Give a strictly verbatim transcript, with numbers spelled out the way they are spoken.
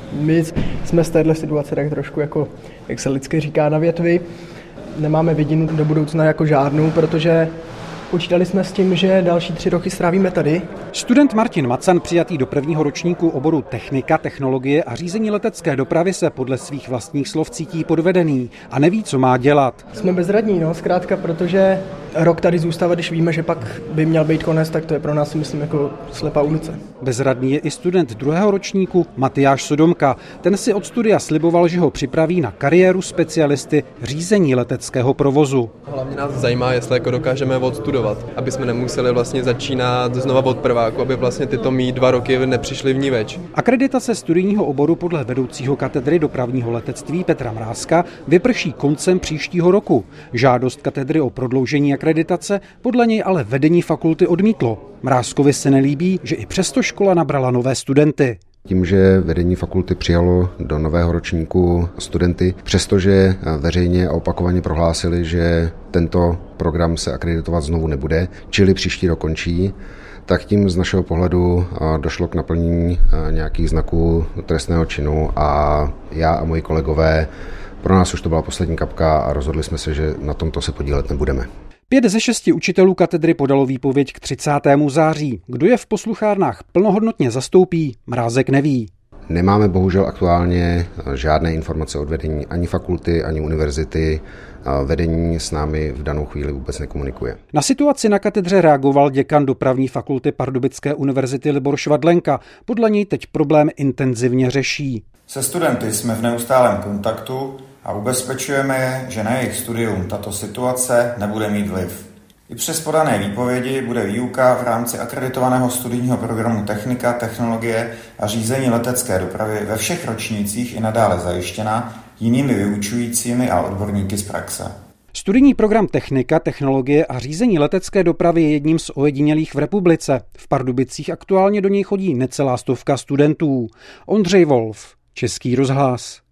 My jsme z téhle situace tak trošku jako, jak se lidsky říká, na větvi. Nemáme vidinu do budoucna jako žádnou, protože počítali jsme s tím, že další tři roky strávíme tady. Student Martin Macan, přijatý do prvního ročníku oboru technika, technologie a řízení letecké dopravy, se podle svých vlastních slov cítí podvedený a neví, co má dělat. Jsme bezradní, no, zkrátka, protože rok tady zůstávat, když víme, že pak by měl být konec, tak to je pro nás, myslím, jako slepá ulice. Bezradný je i student druhého ročníku Matyáš Sodomka. Ten si od studia sliboval, že ho připraví na kariéru specialisty řízení leteckého provozu. Hlavně nás zajímá, jestli jako dokážeme odstudovat, aby jsme nemuseli vlastně začínat znova od prváku, aby vlastně tyto mý dva roky nepřišly vniveč. Akreditace studijního oboru podle vedoucího katedry dopravního letectví Petra Mrázka vyprší koncem příštího roku. Žádost katedry o prodloužení akreditace podle něj ale vedení fakulty odmítlo. Mrázkovi se nelíbí, že i přesto škola nabrala nové studenty. Tím, že vedení fakulty přijalo do nového ročníku studenty, přestože veřejně a opakovaně prohlásili, že tento program se akreditovat znovu nebude, čili příští rok končí, tak tím z našeho pohledu došlo k naplnění nějakých znaků trestného činu a já a moji kolegové, pro nás už to byla poslední kapka a rozhodli jsme se, že na tomto se podílet nebudeme. Pět ze šesti učitelů katedry podalo výpověď k třicátému září. Kdo je v posluchárnách plnohodnotně zastoupí, Mrázek neví. Nemáme bohužel aktuálně žádné informace od vedení ani fakulty, ani univerzity. Vedení s námi v danou chvíli vůbec nekomunikuje. Na situaci na katedře reagoval děkan dopravní fakulty Pardubické univerzity Libor Švadlenka. Podle něj teď problém intenzivně řeší. Se studenty jsme v neustálém kontaktu a ubezpečujeme je, že na jejich studium tato situace nebude mít vliv. I přes podané výpovědi bude výuka v rámci akreditovaného studijního programu Technika, technologie a řízení letecké dopravy ve všech ročnících i nadále zajištěna jinými vyučujícími a odborníky z praxe. Studijní program Technika, technologie a řízení letecké dopravy je jedním z ojedinělých v republice. V Pardubicích aktuálně do něj chodí necelá stovka studentů. Ondřej Wolf, Český rozhlas.